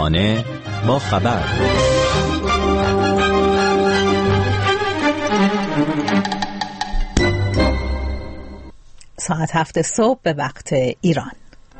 صبحانه با خبر. ساعت 7 صبح به وقت ایران.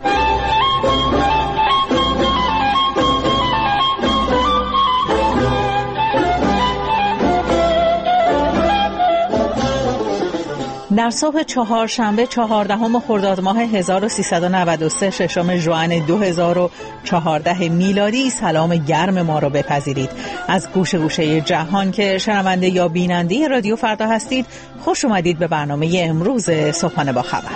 در صبح چهارشنبه 14 خرداد ماه 1393 ششم ژوئن 2014 میلادی سلام گرم ما رو بپذیرید. از گوشه گوشه جهان که شنونده یا بیننده رادیو فردا هستید، خوش اومدید به برنامه امروز صبحانه با خبر.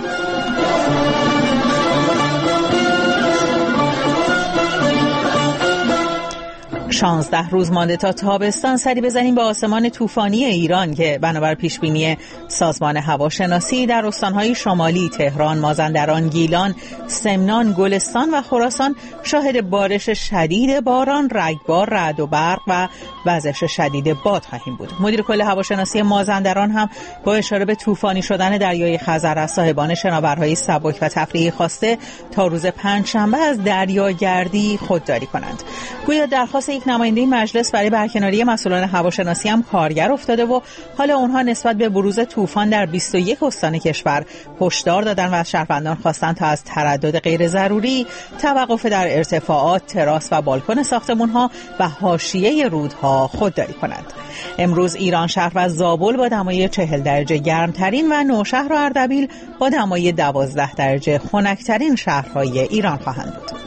16 روز مانده تا تابستان. سری بزنیم به آسمان طوفانی ایران که بنابر پیشبینی سازمان هواشناسی در استانهای شمالی تهران، مازندران، گیلان، سمنان، گلستان و خراسان شاهد بارش شدید باران، رگبار، رعد و برق و وزش شدید باد خواهیم بود. مدیر کل هواشناسی مازندران هم با اشاره به طوفانی شدن دریای خزر از صاحبان شناورهای سبک و تفریحی خواسته تا روز پنجشنبه از دریاگردی خودداری کنند. گویا درخواست یک نماینده مجلس برای برکناری مسئولان هواشناسی هم کارگر افتاده و حالا اونها نسبت به بروز طوفان در 21 استان کشور هشدار دادن و از شهروندان خواستن تا از تردد غیر ضروری، توقف در ارتفاعات، تراس و بالکن ساختمان‌ها و حاشیه رودها خودداری کنند. امروز ایران شهر و زابل با دمای 40 درجه گرمترین و نوشهر و اردبیل با دمای 12 درجه خنکترین شهرهای ایران خواهند بود.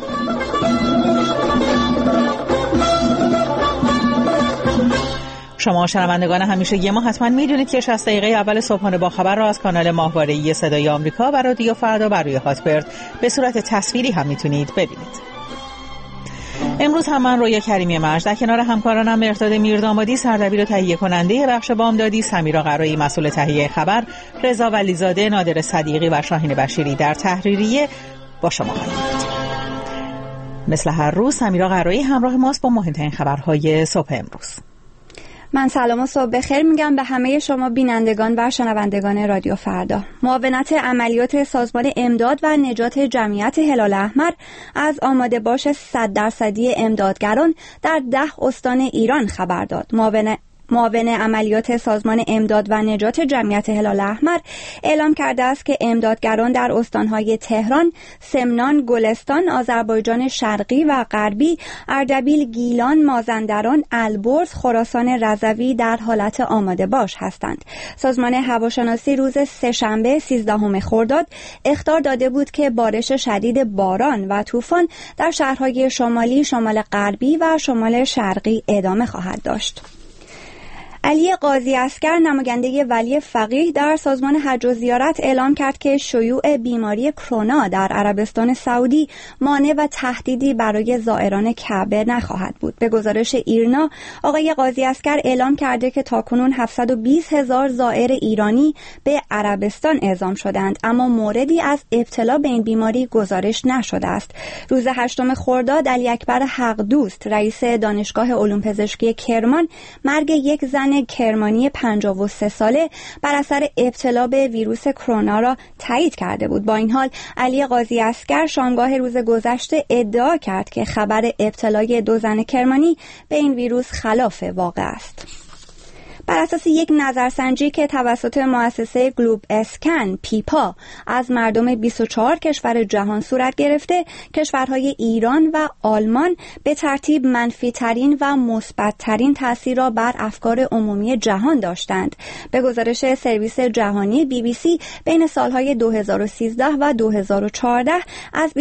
شما شنوندگان همیشگی ما حتما میدونید که 60 دقیقه اول صبحانه با خبر را از کانال ماهواره‌ای صدای آمریکا و رادیو فردا بر روی هاتبرد به صورت تصویری هم میتونید ببینید. امروز هم من رویا کریمی مرج در کنار همکارانم مرداد میردامادی سردبیر و تهیه کننده بخش بامدادی، سمیرا قرایی مسئول تهیه خبر، رضا ولیزاده، نادر صدیقی و شاهین بشیری در تحریریه با شما خواهیم بود. مثل هر روز سمیرا قرایی همراه ماست با مهمترین خبرهای صبح امروز. من سلام و صبح بخیر میگم به همه شما بینندگان و شنوندگان رادیو فردا. معاونت عملیات سازمان امداد و نجات جمعیت هلال احمر از آماده باش 100% امدادگران در 10 استان ایران خبر داد. معاون عملیات سازمان امداد و نجات جمعیت هلال احمر اعلام کرده است که امدادگران در استانهای تهران، سمنان، گلستان، آذربایجان شرقی و غربی، اردبیل، گیلان، مازندران، البرز، خراسان رضوی در حالت آماده باش هستند. سازمان هواشناسی روز سه‌شنبه 13 خرداد اخطار داده بود که بارش شدید باران و طوفان در شهرهای شمالی، شمال غربی و شمال شرقی ادامه خواهد داشت. علی قاضی اسکر نماینده ولی فقیه در سازمان حج و زیارت اعلام کرد که شیوع بیماری کرونا در عربستان سعودی مانع و تهدیدی برای زائران کعبه نخواهد بود. به گزارش ایرنا، آقای قاضی اسکر اعلام کرده که تاکنون 720,000 زائر ایرانی به عربستان اعزام شدند، اما موردی از ابتلا به این بیماری گزارش نشده است. روز 8 خرداد علی اکبر حق دوست، رئیس دانشگاه علوم پزشکی کرمان، مرگ یک زن کرمانی 53 ساله بر اثر ابتلا به ویروس کرونا را تایید کرده بود. با این حال علی قاضی اسکر شامگاه روز گذشته ادعا کرد که خبر ابتلای 2 زن کرمانی به این ویروس خلاف واقع است. بر اساس یک نظرسنجی که توسط مؤسسه گلوب اسکن پیپا از مردم 24 کشور جهان صورت گرفته، کشورهای ایران و آلمان به ترتیب منفی‌ترین و مثبت‌ترین تأثیر را بر افکار عمومی جهان داشتند. به گزارش سرویس جهانی BBC بین سالهای 2013 و 2014 از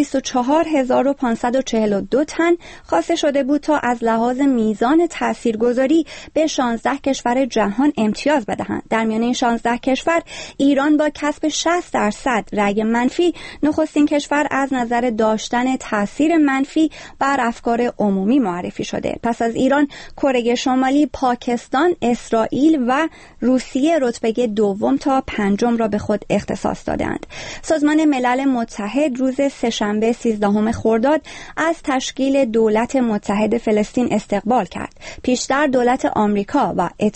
24542 تن خواسته شده بود تا از لحاظ میزان تاثیرگذاری به 16 کشور جهان امتیاز بدهند. در میان این 16 کشور ایران با کسب 60% رأی منفی نخستین کشور از نظر داشتن تاثیر منفی بر افکار عمومی معرفی شده. پس از ایران، کره شمالی، پاکستان، اسرائیل و روسیه رتبه 2 تا 5 را به خود اختصاص دادند. سازمان ملل متحد روز سه‌شنبه 13 خرداد از تشکیل دولت متحد فلسطین استقبال کرد. پیشتر دولت آمریکا و اتحادیه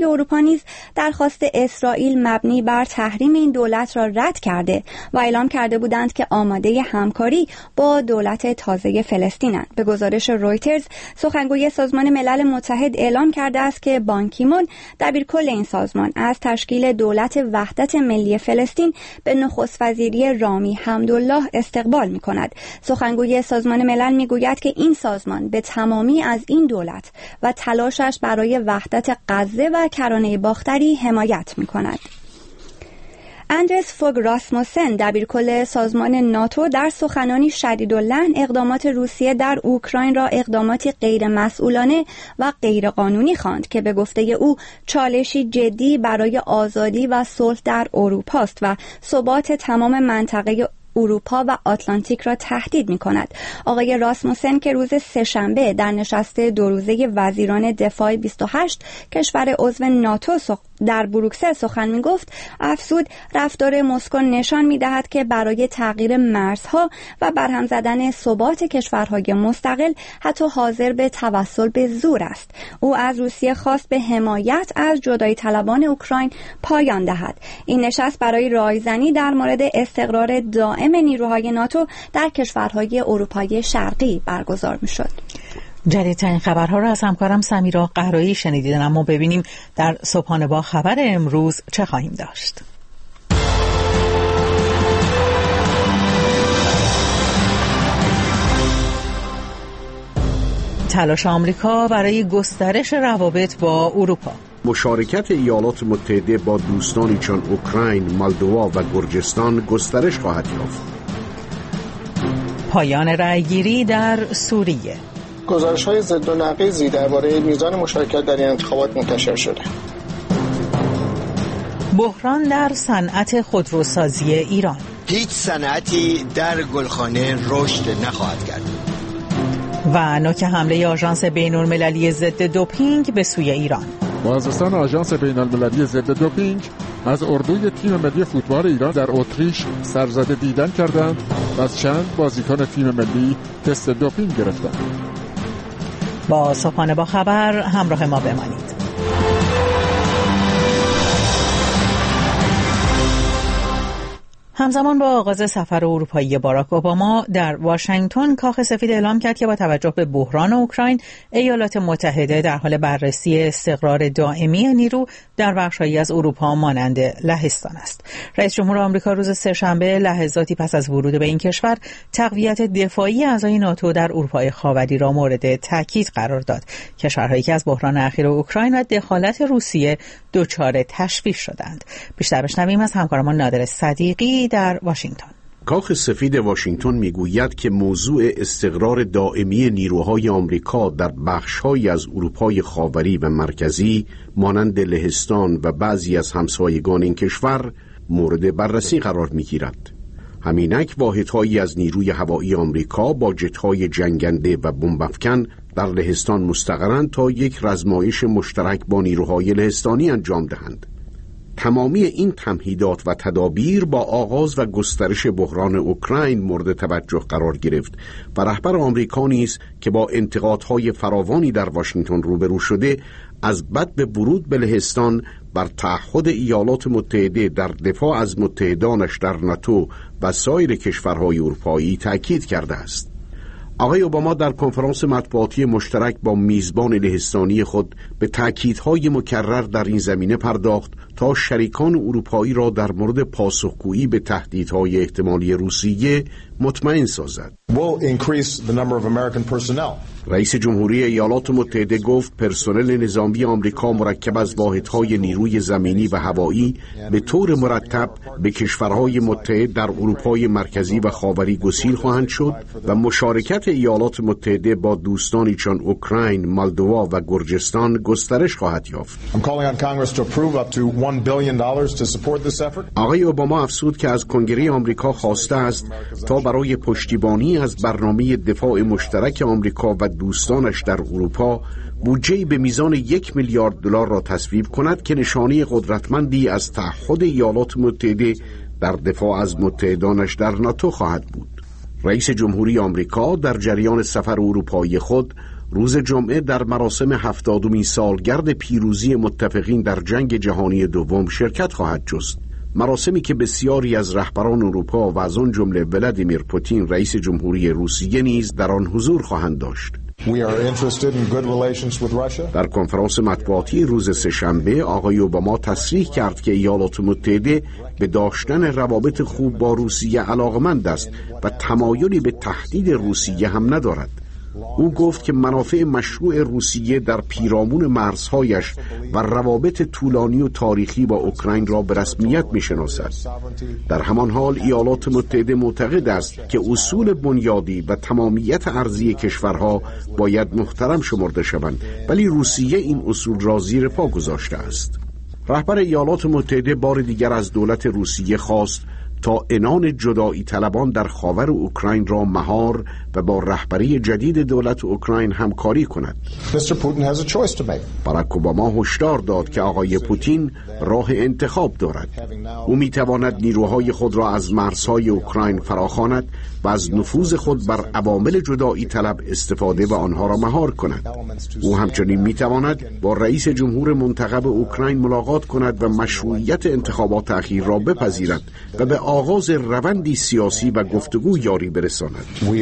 اروپا نیز درخواست اسرائیل مبنی بر تحریم این دولت را رد کرده و اعلام کرده بودند که آماده همکاری با دولت تازه فلسطینند. به گزارش رویترز، سخنگوی سازمان ملل متحد اعلام کرده است که بان کی مون، دبیرکل این سازمان، از تشکیل دولت وحدت ملی فلسطین به نخست وزیری رامی حمدالله استقبال می‌کند. سخنگوی سازمان ملل می‌گوید که این سازمان به تمامی از این دولت و تلاشش برای وحدت غزه و کرانه باختری حمایت می‌کند. اندرس فوگ راسموسن، دبیرکل سازمان ناتو، در سخنانی شدیداللحن اقدامات روسیه در اوکراین را اقداماتی غیر مسئولانه و غیر قانونی خواند که به گفته او چالشی جدی برای آزادی و صلح در اروپا است و ثبات تمام منطقه اروپا و آتلانتیک را تهدید می‌کند. آقای راسموسن که روز سه‌شنبه در نشست دو روزه وزیران دفاع 28 کشور عضو ناتو در بروکسل سخن می‌گفت، افزود رفتار مسکو نشان می‌دهد که برای تغییر مرزها و برهم زدن ثبات کشورهای مستقل حتی حاضر به توسل به زور است. او از روسیه خواست به حمایت از جدایی طلبان اوکراین پایان دهد. این نشست برای رایزنی در مورد استقرار دائم نیروهای ناتو در کشورهای اروپای شرقی برگزار می‌شد. جدیدترین خبرها را از همکارم سمیرا قهرایی شنیدید، اما ببینیم در صبحانه با خبر امروز چه خواهیم داشت. تلاش آمریکا برای گسترش روابط با اروپا. مشارکت ایالات متحده با دوستانی چون اوکراین، مولدووا و گرجستان گسترش خواهد یافت. پایان رأیگیری در سوریه. گزارش‌های ضد و نقیضی درباره میزان مشارکت در این انتخابات منتشر شده. بحران در صنعت خودروسازی ایران. هیچ صنعتی در گلخانه رشد نخواهد کرد. و نوک حمله آژانس بین‌المللی ضد دوپینگ به سوی ایران. بازرسان آژانس بین‌المللی ضد دوپینگ از اردوی تیم ملی فوتبال ایران در اتریش سرزده دیدن کردند و از چند بازیکن تیم ملی تست دوپینگ گرفتند. با صبحانه با خبر همراه ما بمانید. همزمان با آغاز سفر اروپایی باراک اوباما در واشنگتن، کاخ سفید اعلام کرد که با توجه به بحران اوکراین، ایالات متحده در حال بررسی استقرار دائمی نیرو در بخش‌هایی از اروپا مانند لهستان است. رئیس جمهور آمریکا روز سه‌شنبه لحظاتی پس از ورود به این کشور تقویت دفاعی اعضای ناتو در اروپای خاوری را مورد تاکید قرار داد. کشورهایی که از بحران اخیر اوکراین و دخالت روسیه دچار تشویش شدند. بیشتر بشنویم از همکارمان نادر صدیقی در واشنگتن. کاخ سفید واشنگتن میگوید که موضوع استقرار دائمی نیروهای آمریکا در بخش‌هایی از اروپای خاوری و مرکزی مانند لهستان و بعضی از همسایگان این کشور مورد بررسی قرار میگیرد. همینک واحدهایی از نیروی هوایی آمریکا با جت‌های جنگنده و بمب‌افکن در لهستان مستقرند تا یک رزمایش مشترک با نیروهای لهستانی انجام دهند. تمامی این تمهیدات و تدابیر با آغاز و گسترش بحران اوکراین مورد توجه قرار گرفت و رهبر آمریکا نیز که با انتقادهای فراوانی در واشنگتن روبرو شده، از بد به ورود به لهستان بر تعهد ایالات متحده در دفاع از متحدانش در ناتو و سایر کشورهای اروپایی تأکید کرده است. آقای اوباما در کنفرانس مطبوعاتی مشترک با میزبان لهستانی خود به تأکیدهای مکرر در این زمینه پرداخت تا شریکان اروپایی را در مورد پاسخگویی به تهدیدهای احتمالی روسیه مطمئن سازد. رئیس جمهوری ایالات متحده گفت پرسنل نظامی آمریکا مرکب از واحدهای نیروی زمینی و هوایی به طور مرتب به کشورهای متحد در اروپای مرکزی و خاوری گسیل خواهند شد و مشارکت ایالات متحده با دوستانی چون اوکراین، مولدووا و گرجستان گسترش خواهد یافت. آقای اوباما افزود که از کنگره آمریکا خواسته است تا برای پشتیبانی از برنامه دفاع مشترک آمریکا و دوستانش در اروپا بودجه‌ای به میزان 1 میلیارد دلار را تصویب کند که نشانه قدرتمندی از تعهد ایالات متحده در دفاع از متحدانش در ناتو خواهد بود. رئیس جمهوری آمریکا در جریان سفر اروپایی خود روز جمعه در مراسم 70مین سالگرد پیروزی متفقین در جنگ جهانی دوم شرکت خواهد جست. مراسمی که بسیاری از رهبران اروپا و از آن جمله ولادیمیر پوتین رئیس جمهوری روسیه نیز در آن حضور خواهند داشت. در کنفرانس مطبوعاتی روز سه‌شنبه آقای اوباما تصریح کرد که ایالات متحده به داشتن روابط خوب با روسیه علاقمند است و تمایلی به تهدید روسیه هم ندارد. او گفت که منافع مشروع روسیه در پیرامون مرزهایش و روابط طولانی و تاریخی با اوکراین را به رسمیت می‌شناسد. در همان حال ایالات متحده معتقد است که اصول بنیادی و تمامیت ارضی کشورها باید محترم شمرده شوند، ولی روسیه این اصول را زیر پا گذاشته است. رهبر ایالات متحده بار دیگر از دولت روسیه خواست تا عنان جدایی طلبان در خاور اوکراین را مهار و با رهبری جدید دولت اوکراین همکاری کند. باراک اوباما هشدار داد که آقای پوتین راه انتخاب دارد. او میتواند نیروهای خود را از مرزهای اوکراین فراخواند و از نفوذ خود بر عوامل جدایی طلب استفاده و آنها را مهار کند. او همچنین میتواند با رئیس جمهور منتخب اوکراین ملاقات کند و مشروعیت انتخابات اخیر را بپذیرد و به آغاز روندی سیاسی و گفتگو یاری برساند.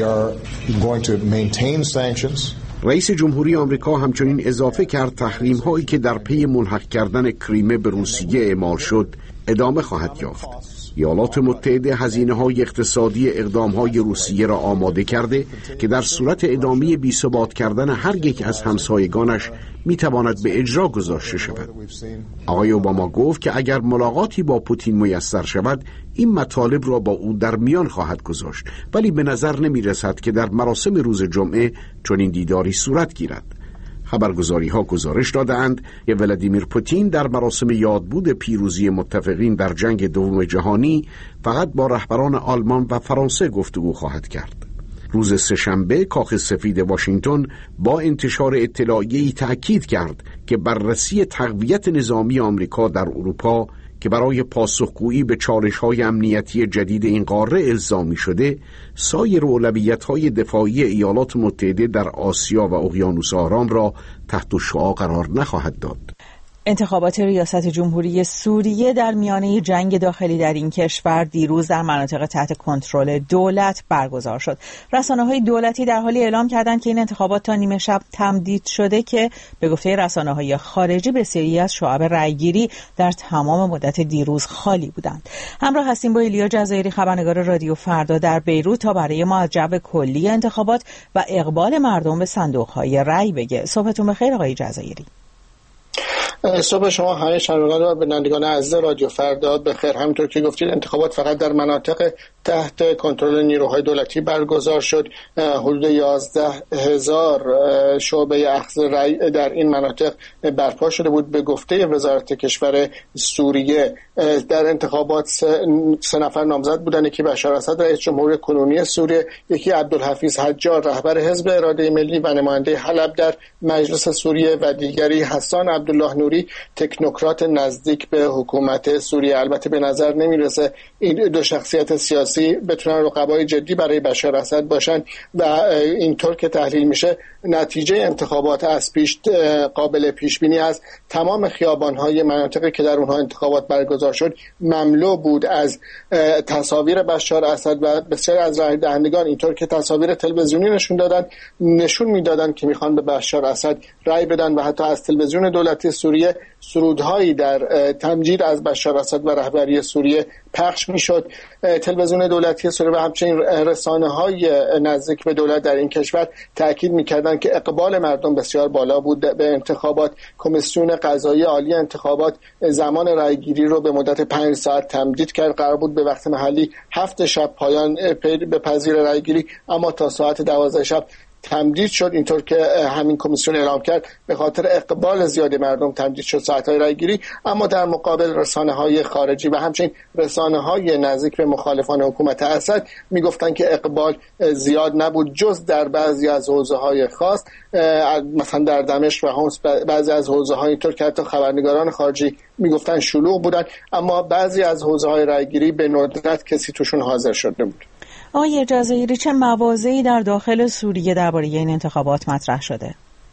رئیس جمهوری آمریکا همچنین اضافه کرد تحریم هایی که در پی ملحق کردن کریمه به روسیه اعمال شد ادامه خواهد یافت. ایالات متحده هزینه‌های اقتصادی اقدام‌های روسیه را آماده کرده که در صورت ادامه بی‌ثبات کردن هر یک از همسایگانش می‌تواند به اجرا گذاشته شود. آقای اوباما گفت که اگر ملاقاتی با پوتین میسر شود این مطالب را با او در میان خواهد گذاشت، ولی به نظر نمی‌رسد که در مراسم روز جمعه چنین دیداری صورت گیرد. خبرگزاری‌ها گزارش دادند که ولادیمیر پوتین در مراسم یادبود پیروزی متفقین در جنگ دوم جهانی فقط با رهبران آلمان و فرانسه گفتگو خواهد کرد. روز سه‌شنبه کاخ سفید واشنگتن با انتشار اطلاعیه‌ای تأکید کرد که بررسی تقویت نظامی آمریکا در اروپا که برای پاسخگویی به چالش‌های امنیتی جدید این قاره الزامی شده، سایر اولویت‌های دفاعی ایالات متحده در آسیا و اقیانوس آرام را تحت شعاع قرار نخواهد داد. انتخابات ریاست جمهوری سوریه در میانه جنگ داخلی در این کشور دیروز در مناطق تحت کنترل دولت برگزار شد. رسانه‌های دولتی در حالی اعلام کردند که این انتخابات تا نیمه شب تمدید شده که به گفته رسانه‌های خارجی بسیاری از شعب رأیگیری در تمام مدت دیروز خالی بودند. همراه هستیم با ایلیا جزایری، خبرنگار رادیو فردا در بیروت، تا برای ما از جو کلی انتخابات و اقبال مردم به صندوق‌های رأی بگه. صبحتون بخیر آقای جزایری. صبح شما همه شنوندگان و بینندگان عزیز رادیو فردا بخیر. همونطور که گفتید انتخابات فقط در مناطق تحت کنترل نیروهای دولتی برگزار شد. حدود 11,000 شعبه اخذ رأی در این مناطق برپا شده بود. به گفته وزارت کشور سوریه در انتخابات 3 نفر نامزد بودند. یکی بشار اسد رئیس جمهور کنونی سوریه، یکی عبدالحفیظ حجار رهبر حزب اراده ملی و نماینده حلب در مجلس سوریه و دیگری حسان عبدالله نوری تکنوکرات نزدیک به حکومت سوریه. البته به نظر نمیرسه این دو شخصیت سیاسی بتونن رقبای جدی برای بشار اسد باشن و اینطور که تحلیل میشه نتیجه انتخابات از پیش قابل پیش بینی است. تمام خیابان‌های مناطقی که در اونها انتخابات برگزار شد مملو بود از تصاویر بشار اسد و بسیار از رای دهندگان اینطور که تصاویر تلویزیونی نشون میدادن که میخوان به بشار اسد رای بدن و حتی از تلویزیون دولتی سوریه سرودهایی در تمجید از بشار اسد و رهبری سوریه پخش میشد. تلویزیون دولتی سوریه و همچنین رسانه‌های نزدیک به دولت در این کشور تاکید می‌کردند که اقبال مردم بسیار بالا بود به انتخابات. کمیسیون قضایی عالی انتخابات زمان رأیگیری رو به مدت 5 ساعت تمدید کرد. قرار بود به وقت محلی 7 شب پایان بپذیر رأیگیری، اما تا ساعت 12 شب تمدید شد. اینطور که همین کمیسیون اعلام کرد به خاطر اقبال زیاد مردم تمدید شد ساعت‌های رأیگیری. اما در مقابل رسانه‌های خارجی و همچنین رسانه‌های نزدیک به مخالفان حکومت اسد میگفتن که اقبال زیاد نبود جز در بعضی از حوزه‌های خاص، مثلا در دمشق و حمص بعضی از حوزه‌های اینطور که حتی خبرنگاران خارجی میگفتن شلوغ بودن، اما بعضی از حوزه‌های رأیگیری به ندرت کسی توشون حاضر شده بود. آقای جزایری، چه مواضعی در داخل سوریه درباره این انتخابات مطرح شده؟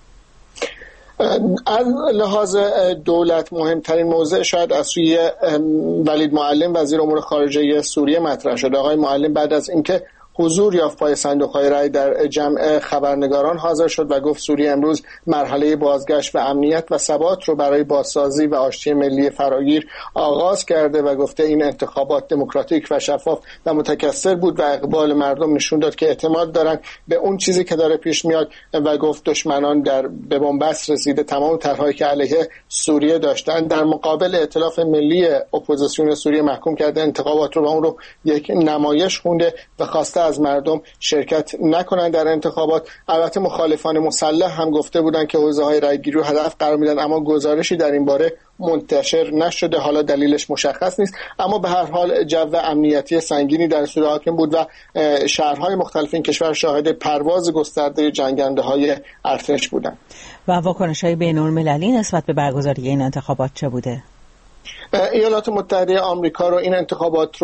از لحاظ دولت مهمترین موضوع شاید از سوی ولید معلم وزیر امور خارجه سوریه مطرح شده. آقای معلم بعد از اینکه حضور یافت پای صندوق‌های رای در جمع خبرنگاران حاضر شد و گفت سوریه امروز مرحله بازگشت و امنیت و ثبات رو برای بازسازی و آشتی ملی فراگیر آغاز کرده و گفته این انتخابات دموکراتیک و شفاف و متکثر بود و اقبال مردم نشون داد که اعتماد دارن به اون چیزی که داره پیش میاد و گفت دشمنان به بنبست رسیده. تمام طرح‌هایی که علیه سوریه داشتن در مقابل ائتلاف ملی اپوزیسیون سوریه محکوم کرده انتخابات رو و اون رو یک نمایش خونده و خواسته از مردم شرکت نکنند در انتخابات. البته مخالفان مسلح هم گفته بودند که حوزه‌های رای‌گیری رو هدف قرار میدن، اما گزارشی در این باره منتشر نشده. حالا دلیلش مشخص نیست، اما به هر حال جو امنیتی سنگینی در سوریه حاکم بود و شهرهای مختلف این کشور شاهد پرواز گسترده جنگنده‌های ارتش بودند. و واکنش‌های بین‌المللی نسبت به برگزاری این انتخابات چه بوده؟ ایالات متحده آمریکا این انتخابات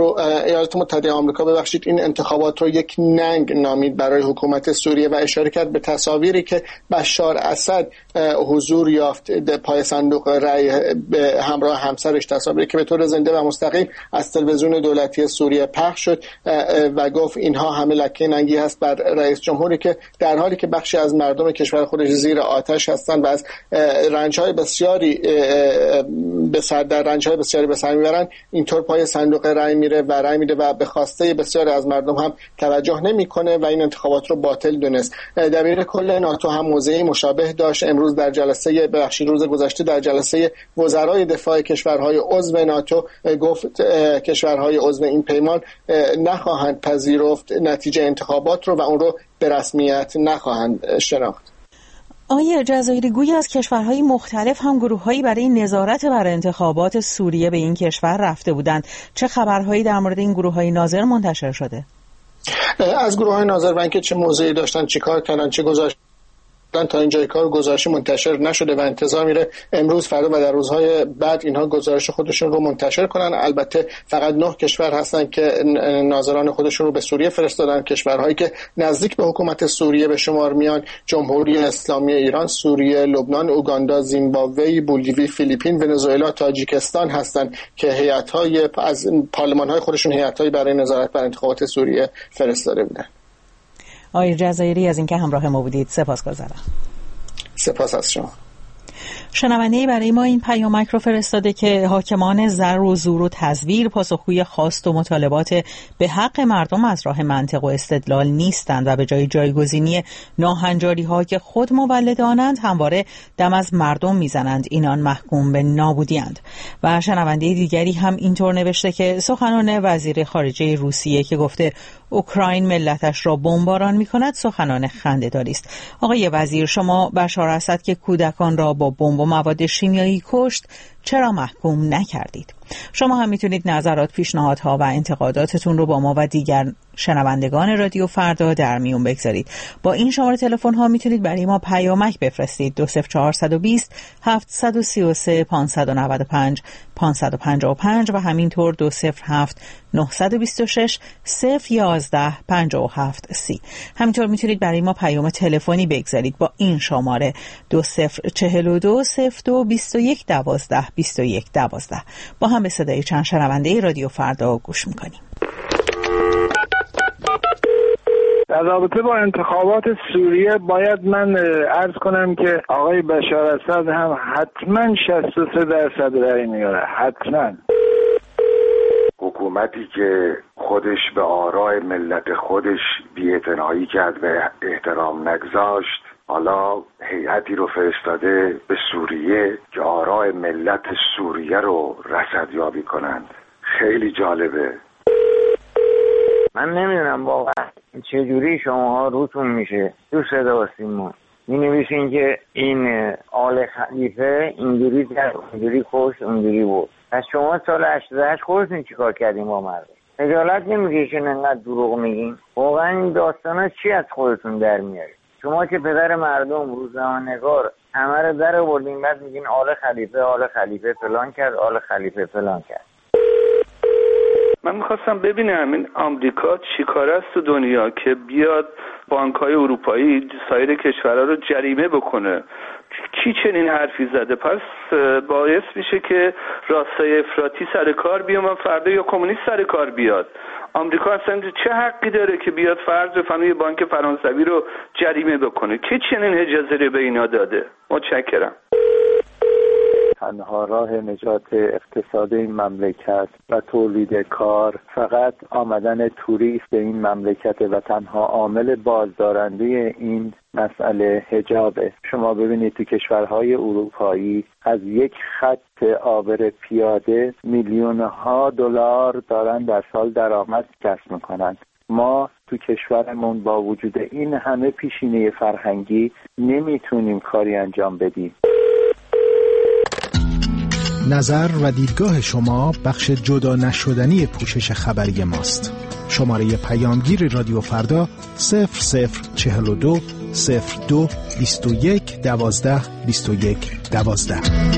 رو یک ننگ نامید برای حکومت سوریه و اشاره کرد به تصاویری که بشار اسد حضور یافت پای صندوق رای به همراه همسرش، تصاویری که به طور زنده و مستقیم از تلویزیون دولتی سوریه پخش شد و گفت اینها همه لکه ننگی هست بر رئیس جمهوری که در حالی که بخشی از مردم کشور خودش زیر آتش هستند و از رنج‌های بسیاری به سر میبرن، اینطور پای صندوق رای میره و رای میده و به خواسته بسیاری از مردم هم توجه نمیکنه و این انتخابات رو باطل دونست. دبیر کل ناتو هم موضعی مشابه داشت. امروز روز گذشته در جلسه وزرای دفاع کشورهای عضو ناتو گفت کشورهای عضو این پیمان نخواهند پذیرفت نتیجه انتخابات رو و اون رو به رسمیت نخواهند شناخت. آقای جزایری، گویی از کشورهای مختلف هم گروه‌هایی برای نظارت بر انتخابات سوریه به این کشور رفته بودند. چه خبرهایی در مورد این گروه‌های ناظر منتشر شده؟ از گروه‌های ناظر و اینکه چه موضعی داشتن، چیکار کردن، چه گزارش تا اینجای کار گزارش منتشر نشده و انتظار میره امروز، فردا و در روزهای بعد اینها گزارش خودشون رو منتشر کنن. البته فقط 9 کشور هستن که ناظران خودشون رو به سوریه فرستادن، کشورهایی که نزدیک به حکومت سوریه به شمار میان: جمهوری اسلامی ایران، سوریه، لبنان، اوگاندا، زیمبابوه، بولیوی، فیلیپین، ونزوئلا، تاجیکستان هستن که هیئت‌های از پارلمان‌های خودشون هیئت‌های برای نظارت بر انتخابات سوریه فرستاده بودن. آقای جزایری، از اینکه همراه ما بودید سپاسگزارم. سپاس از شما. شنونده‌ای برای ما این پیامک رو فرستاده که حاکمان زر و زور و تزویر پاسخگوی خواست و مطالبات به حق مردم از راه منطق و استدلال نیستند و به جای جایگزینی ناهنجاری‌ها که خود مولد آنند همواره دم از مردم میزنند. اینان محکوم به نابودی‌اند. و شنونده دیگری هم اینطور نوشته که سخنان وزیر خارجه روسیه که گفته اوکراین ملتش را بمباران می‌کند سخنان خنده‌داری است. آقای وزیر، شما بشار اسد که کودکان را با بمب و مواد شیمیایی کشت چرا محکوم نکردید؟ شما هم میتونید نظرات، پیشنهادها و انتقاداتتون رو با ما و دیگر شنوندگان رادیو فردا در میون بگذارید. با این شماره تلفن ها میتونید برای ما پیامک بفرستید: 20420 733 595 555 و همینطور 207 926 011 57 30. همینطور میتونید برای ما پیام تلفنی بگذارید با این شماره 2042 02 21 12 21 12. با هم به صدای چند شنونده رادیو فردا گوش میکنیم. در رابطه با انتخابات سوریه باید من عرض کنم که آقای بشار اسد هم حتما 63% رأی میاره. حتما حکومتی که خودش به آراء ملت خودش بی‌اعتنایی کرد و احترام نگذاشت، حالا هیئتی رو فرستاده به سوریه که آراء ملت سوریه رو رصدیابی کنند. خیلی جالبه. من نمیدونم واقعا چجوری شماها روتون میشه تو صدا و سیما مینویسین که این آل خلیفه اینجوری در اونجوری کشت اونجوری بود. پس شما سال 88 خودتون چیکار کردین با مردم؟ خجالت نمیکشین انقدر دروغ میگین؟ واقعا این داستانا چی از خودتون در میارید؟ شما که پدر مردم، روزنامه‌نگار، همه رو در آوردین، بعد میگین آل خلیفه فلان کرد، آل خلیفه فلان کرد. من میخواستم ببینم این آمریکا چی کار است تو دنیا که بیاد بانک‌های اروپایی سایر کشورها رو جریمه بکنه. کی چنین حرفی زده؟ پس باعث میشه که راستای افراطی سر کار بیاد و فردا یا کمونیست سر کار بیاد. آمریکا اصلا چه حقی داره که بیاد فرض بفرمایید بانک فرانسوی رو جریمه بکنه؟ کی چنین اجازه رو به اینا داده؟ متشکرم. تنها راه نجات اقتصاد این مملکت و تولید کار فقط آمدن توریست به این مملکت و تنها عامل بازدارنده این مسئله حجابه. شما ببینید تو کشورهای اروپایی از یک خط عابر پیاده میلیون‌ها دلار دارن در سال درآمد کسب میکنن. ما تو کشورمون با وجود این همه پیشینه فرهنگی نمیتونیم کاری انجام بدیم. نظر و دیدگاه شما بخش جدا نشدنی پوشش خبری ماست. شماره پیامگیر رادیو فردا 0042 02 21 12 21 12.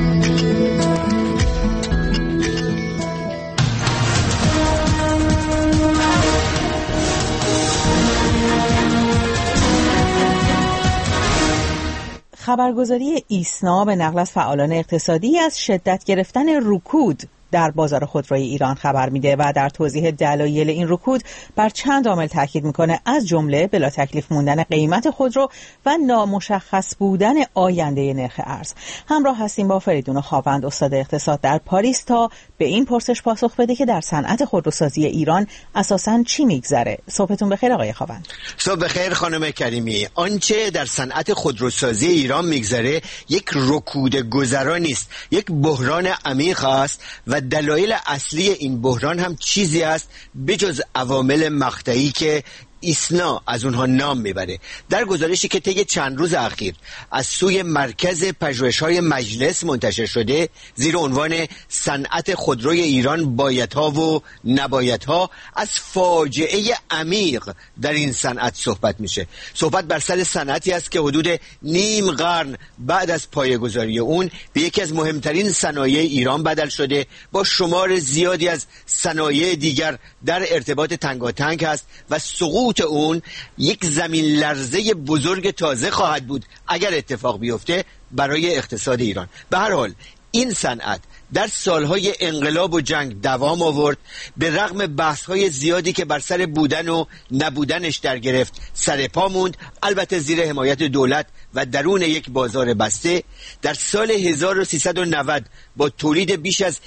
خبرگزاری ایسنا به نقل از فعالان اقتصادی از شدت گرفتن رکود در بازار خودروی ایران خبر میده و در توضیح دلایل این رکود بر چند عامل تاکید میکنه، از جمله بلا تکلیف موندن قیمت خودرو و نامشخص بودن آینده نرخ ارز. همراه هستیم با فریدون خاوند، استاد اقتصاد در پاریس، تا به این پرسش پاسخ بده که در صنعت خودروسازی ایران اساساً چی میگذره. صبحتون بخیر آقای خاوند. صبح بخیر خانم کریمی. آنچه در صنعت خودروسازی ایران میگذره یک رکود گذرا نیست، یک بحران عمیق است و دلایل اصلی این بحران هم چیزی است بجز عوامل مقطعی که ایسنا از اونها نام میبره. در گزارشی که طی چند روز اخیر از سوی مرکز پژوهش‌های مجلس منتشر شده زیر عنوان صنعت خودروی ایران بایدها و نبایدها، از فاجعه عمیق در این صنعت صحبت میشه. صحبت بر سر صنعتی است که حدود نیم قرن بعد از پایه‌گذاری اون به یکی از مهمترین صنایع ایران بدل شده، با شمار زیادی از صنایع دیگر در ارتباط تنگاتنگ هست و سقوط اون یک زمین لرزه بزرگ تازه خواهد بود اگر اتفاق بیفته برای اقتصاد ایران. به هر حال این صنعت در سالهای انقلاب و جنگ دوام آورد، به رغم بحث‌های زیادی که بر سر بودن و نبودنش در گرفت سر پا موند، البته زیر حمایت دولت و درون یک بازار بسته. در سال 1390 با تولید بیش از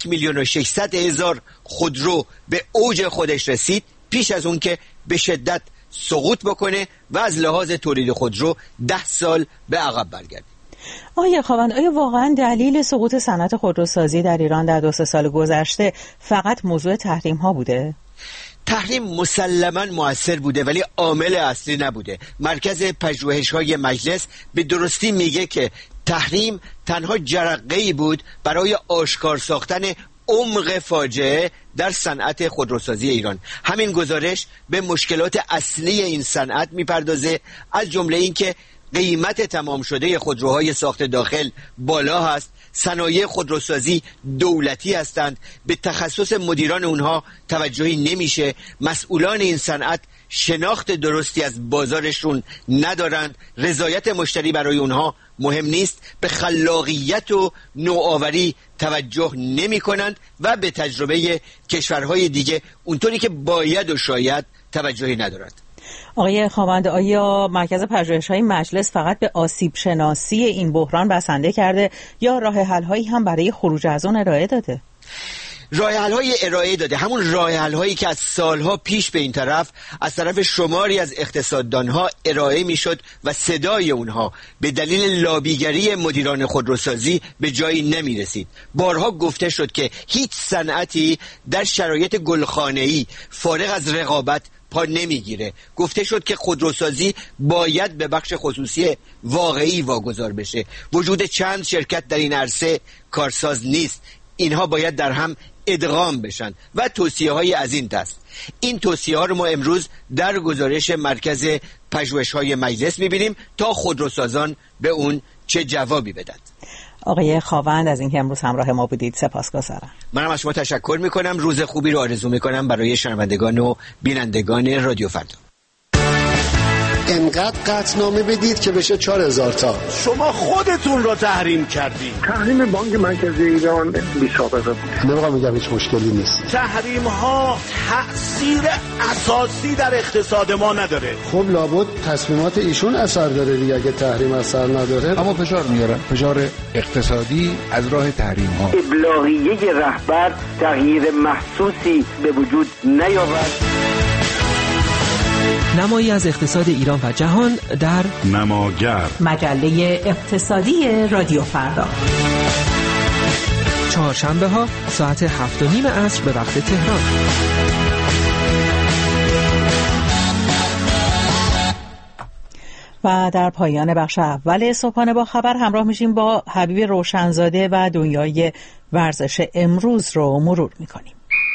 1,600,000 خودرو به اوج خودش رسید، پیش از اون که به شدت سقوط بکنه و از لحاظ تولید خودرو 10 سال به عقب برگرده. آقای خاوند، آیا واقعا دلیل سقوط صنعت خودروسازی در ایران در 2-3 سال گذشته فقط موضوع تحریم ها بوده؟ تحریم مسلماً مؤثر بوده ولی عامل اصلی نبوده. مرکز پژوهش‌های مجلس به درستی میگه که تحریم تنها جرقه‌ای بود برای آشکار ساختن عمق فاجعه در صنعت خودروسازی ایران. همین گزارش به مشکلات اصلی این صنعت میپردازه، از جمله این که قیمت تمام شده خودروهای ساخت داخل بالا هست، صنایع خودروسازی دولتی هستند، به تخصص مدیران اونها توجهی نمیشه، مسئولان این صنعت شناخت درستی از بازارشون ندارند، رضایت مشتری برای اونها مهم نیست، به خلاقیت و نوآوری توجه نمی کنند و به تجربه کشورهای دیگه اونطوری که باید و شاید توجهی ندارند. آقای خاوند، آیا مرکز پژوهش‌های مجلس فقط به آسیب شناسی این بحران بسنده کرده یا راه حل‌هایی هم برای خروج از اون ارائه داده؟ راه حل‌های ارائه داده، همون راه حل‌هایی که از سالها پیش به این طرف از طرف شماری از اقتصاددانها ارائه میشد و صدای اونها به دلیل لابیگری مدیران خودروسازی به جایی نمی رسید. بارها گفته شد که هیچ صنعتی در شرایط گلخانه‌ای فارغ از رقابت پا نمیگیره. گفته شد که خودروسازی باید به بخش خصوصی واقعی واگذار بشه. وجود چند شرکت در این عرصه کارساز نیست، اینها باید در هم ادغام بشن و توصیه‌های از این دست. این توصیه‌ها رو ما امروز در گزارش مرکز پژوهش‌های مجلس می‌بینیم تا خودروسازان به اون چه جوابی بدن. آقای خاوند از اینکه امروز همراه ما بودید سپاسگزارم. منم از شما تشکر میکنم. روز خوبی رو آرزو میکنم برای شنوندگان و بینندگان رادیو فردا. انقدر قطعنامه بدید که بشه 4000 تا. شما خودتون رو تحریم کردید. تحریم بانک مرکزی ایران بی سابقه بود. نمیخوام میگم هیچ مشکلی نیست. تحریم ها تأثیر اساسی در اقتصاد ما نداره. خب لابد تصمیمات ایشون اثر داره دیگه. اگه تحریم اثر نداره اما فشار میارن، فشار اقتصادی از راه تحریم ها. ابلاغیه رهبر تغییر محسوسی به وجود نیاورد. نمایی از اقتصاد ایران و جهان در نماگر، مجله اقتصادی رادیو فردا، چهارشنبه ها ساعت 7:30 عصر به وقت تهران. و در پایان بخش اول صبحانه با خبر همراه میشیم با حبیب روشنزاده و دنیای ورزش امروز رو مرور میکنیم.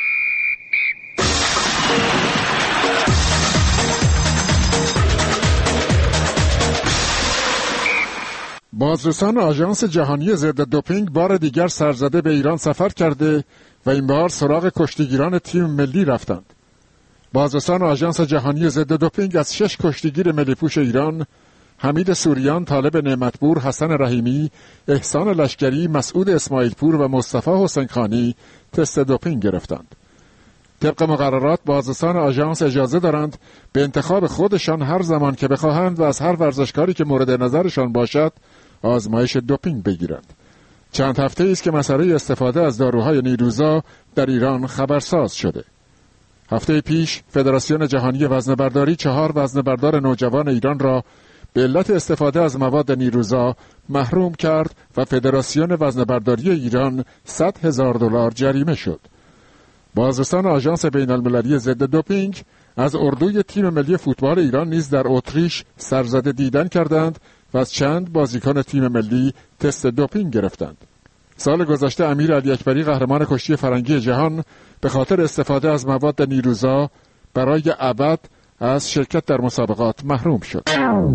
بازرسان آژانس جهانی ضد دوپینگ بار دیگر سرزده به ایران سفر کرده و این بار سراغ کشتیگیران تیم ملی رفتند. بازرسان آژانس جهانی ضد دوپینگ از 6 کشتیگیر ملی‌پوش ایران، حمید سوریان، طالب نعمتپور، حسن رحیمی، احسان لشکری، مسعود اسماعیلپور و مصطفی حسین خانی تست دوپینگ گرفتند. طبق مقررات بازرسان آژانس اجازه دارند به انتخاب خودشان هر زمان که بخواهند و از هر ورزشکاری که مورد نظرشان باشد آزمایش دوپینگ بگیرند. چند هفته است که مسئله استفاده از داروهای نیروزا در ایران خبرساز شده. هفته پیش فدراسیون جهانی وزنه‌برداری 4 وزنه‌بردار نوجوان ایران را به علت استفاده از مواد نیروزا محروم کرد و فدراسیون وزنه‌برداری ایران $100,000 جریمه شد. بازرسان آژانس بین‌المللی ضد دوپینگ از اردوی تیم ملی فوتبال ایران نیز در اتریش سرزده دیدن کردند و از چند بازیکن تیم ملی تست دوپینگ گرفتند. سال گذشته امیر علی اکبری قهرمان کشتی فرنگی جهان به خاطر استفاده از مواد نیروزا برای ابد از شرکت در مسابقات محروم شد.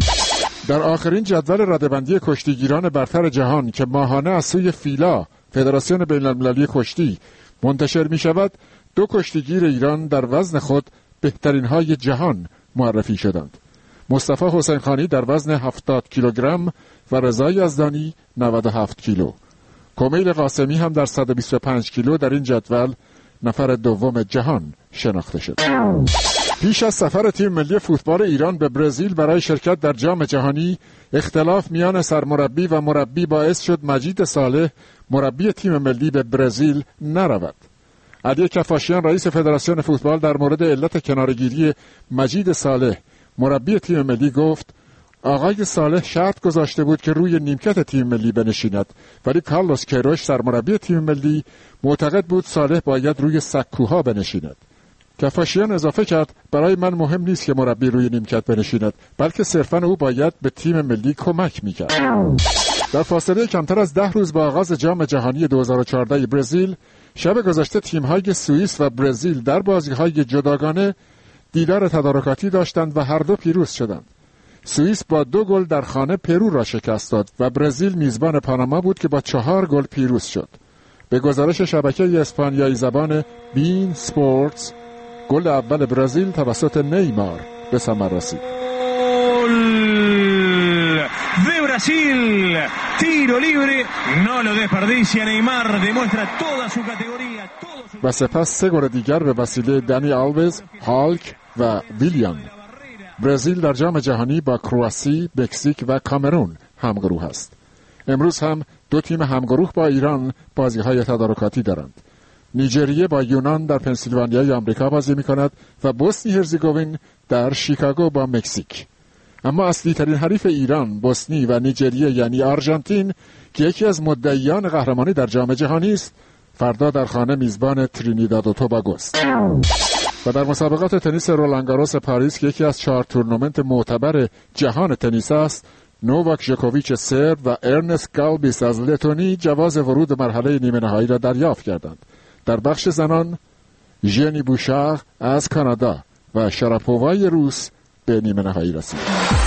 در آخرین جدول رده‌بندی کشتیگیران برتر جهان که ماهانه از سوی فیلا فدراسیون بین‌المللی کشتی منتشر می شود، 2 کشتیگیر ایران در وزن خود بهترین های جهان معرفی شدند. مصطفی حسین خانی در وزن 70 کیلوگرم و رضا یزدانی 97 کیلو. کمیل قاسمی هم در 125 کیلو در این جدول نفر دوم جهان شناخته شد. پیش از سفر تیم ملی فوتبال ایران به برزیل برای شرکت در جام جهانی، اختلاف میان سرمربی و مربی باعث شد مجید صالح مربی تیم ملی به برزیل نرود. علی کفاشیان رئیس فدراسیون فوتبال در مورد علت کنارگیری مجید صالح مربی تیم ملی گفت: آقای صالح شرط گذاشته بود که روی نیمکت تیم ملی بنشیند، ولی کارلوس کیروش سرمربی تیم ملی معتقد بود صالح باید روی سکوها بنشیند. کفاشیان اضافه کرد: برای من مهم نیست که مربی روی نیمکت بنشیند، بلکه صرفاً او باید به تیم ملی کمک میکرد. در فاصله کمتر از 10 روز با آغاز جام جهانی 2014 برزیل، شب گذشته تیم‌های سوئیس و برزیل در بازی‌های جداگانه دیدار تدارکاتی داشتند و هر دو پیروز شدند. سوئیس با 2 گل در خانه پرو را شکست داد و برزیل میزبان پاناما بود که با 4 گل پیروز شد. به گزارش شبکه اسپانیایی زبان بین سپورتس، گل اول برزیل توسط نیمار به ثمر رسید. De Brasil, tiro libre, no lo desperdicia Neymar, demuestra toda su categoría, و سپس 3 گل دیگر به وسیله دانی آلوز، هالک و ویلیان. برزیل در جام جهانی با کرواسی، مکزیک و کامرون همگروه است. امروز هم 2 تیم همگروه با ایران بازی‌های تدارکاتی دارند. نیجریه با یونان در پنسیلوانیای آمریکا بازی می‌کند و بوسنی هرزگوین در شیکاگو با مکزیک. اما اصلی ترین حریف ایران، بوسنی و نیجریه یعنی آرژانتین که یکی از مدعیان قهرمانی در جام جهانی است، فردا در خانه میزبان ترینیداد و توباگو است. و در مسابقات تنیس رولانگاروس پاریس که یکی از 4 تورنمنت معتبر جهان تنیس است، نوواک ژوکوویچ سرب و ارنست گالبیس از لتونی جواز ورود به مرحله نیمه نهایی را دریافت کردند. در بخش زنان، ژنی بوشاغ از کانادا و شراپووای روس به نیمه نهایی رسید.